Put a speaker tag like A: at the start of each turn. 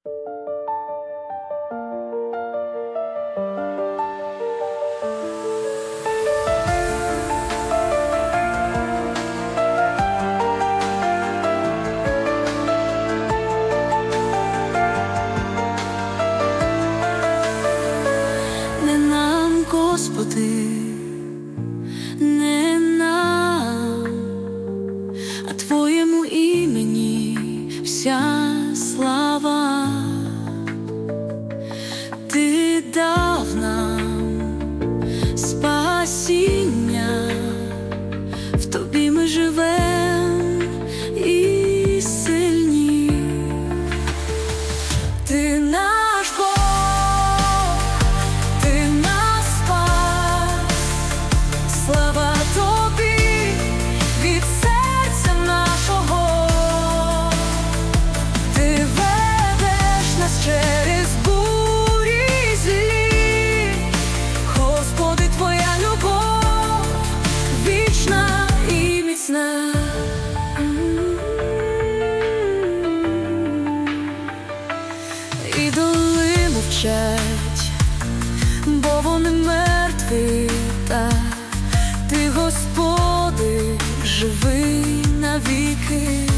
A: Господи, не нам, а Твоєму імені вся слава. Ти дав нам спасіння, в Тобі ми живем і сильні. Ти наш Бог, слава Тобі від серця нашого. Ти ведеш нас через бурі злі, Господи, Твоя любов вічна і міцна. Ідоли мовчать, бо вони мертві, Ти, Господи, живий навіки.